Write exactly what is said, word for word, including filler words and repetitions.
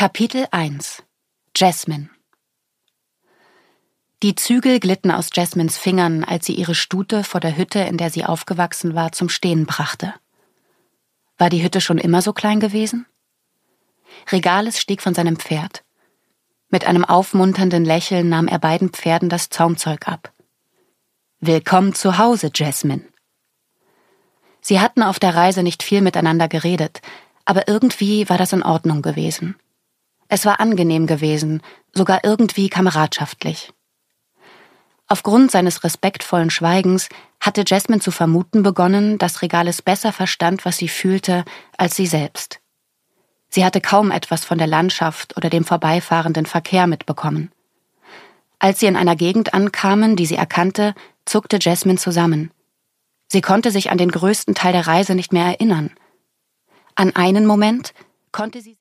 Kapitel eins. Jasmine. Die Zügel glitten aus Jasmines Fingern, als sie ihre Stute vor der Hütte, in der sie aufgewachsen war, zum Stehen brachte. War die Hütte schon immer so klein gewesen? Regales stieg von seinem Pferd. Mit einem aufmunternden Lächeln nahm er beiden Pferden das Zaumzeug ab. »Willkommen zu Hause, Jasmine.« Sie hatten auf der Reise nicht viel miteinander geredet, aber irgendwie war das in Ordnung gewesen. Es war angenehm gewesen, sogar irgendwie kameradschaftlich. Aufgrund seines respektvollen Schweigens hatte Jasmine zu vermuten begonnen, dass Regales besser verstand, was sie fühlte, als sie selbst. Sie hatte kaum etwas von der Landschaft oder dem vorbeifahrenden Verkehr mitbekommen. Als sie in einer Gegend ankamen, die sie erkannte, zuckte Jasmine zusammen. Sie konnte sich an den größten Teil der Reise nicht mehr erinnern. An einen Moment konnte sie